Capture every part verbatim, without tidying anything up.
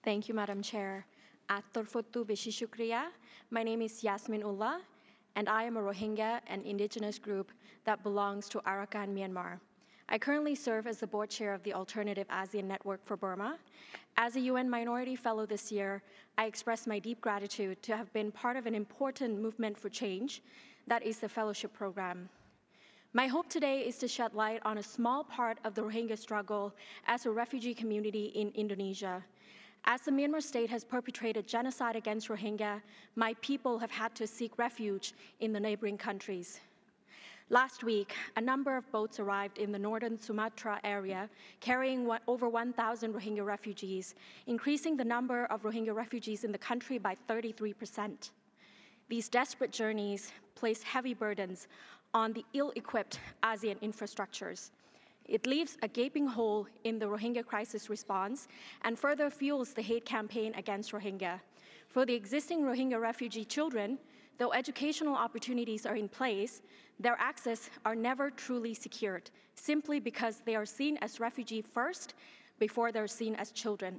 Thank you, Madam Chair. Atorfotu Bishishukriya. My name is Yasmin Ullah, and I am a Rohingya, an indigenous group that belongs to Arakan, Myanmar. I currently serve as the board chair of the Alternative ASEAN Network for Burma. As a U N Minority Fellow this year, I express my deep gratitude to have been part of an important movement for change, that is the Fellowship Program. My hope today is to shed light on a small part of the Rohingya struggle as a refugee community in Indonesia. As the Myanmar state has perpetrated genocide against Rohingya, my people have had to seek refuge in the neighboring countries. Last week, a number of boats arrived in the northern Sumatra area carrying over one thousand Rohingya refugees, increasing the number of Rohingya refugees in the country by thirty-three percent. These desperate journeys place heavy burdens on the ill-equipped ASEAN infrastructures. It leaves a gaping hole in the Rohingya crisis response and further fuels the hate campaign against Rohingya. For the existing Rohingya refugee children, though educational opportunities are in place, their access are never truly secured, simply because they are seen as refugee first before they're seen as children.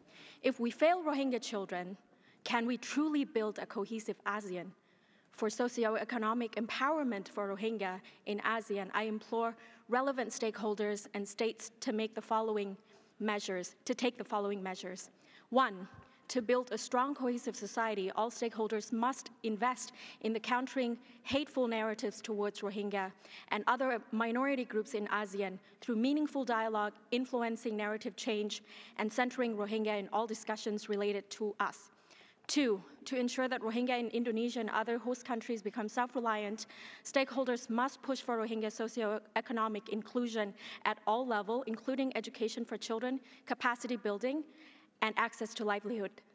If we fail Rohingya children, can we truly build a cohesive ASEAN? For socioeconomic empowerment for Rohingya in ASEAN, I implore relevant stakeholders and states to make the following measures, to take the following measures. One, to build a strong, cohesive society, all stakeholders must invest in the countering hateful narratives towards Rohingya and other minority groups in ASEAN through meaningful dialogue, influencing narrative change, and centering Rohingya in all discussions related to us. Two, to ensure that Rohingya in Indonesia and other host countries become self-reliant, stakeholders must push for Rohingya socioeconomic inclusion at all levels, including education for children, capacity building, and access to livelihood.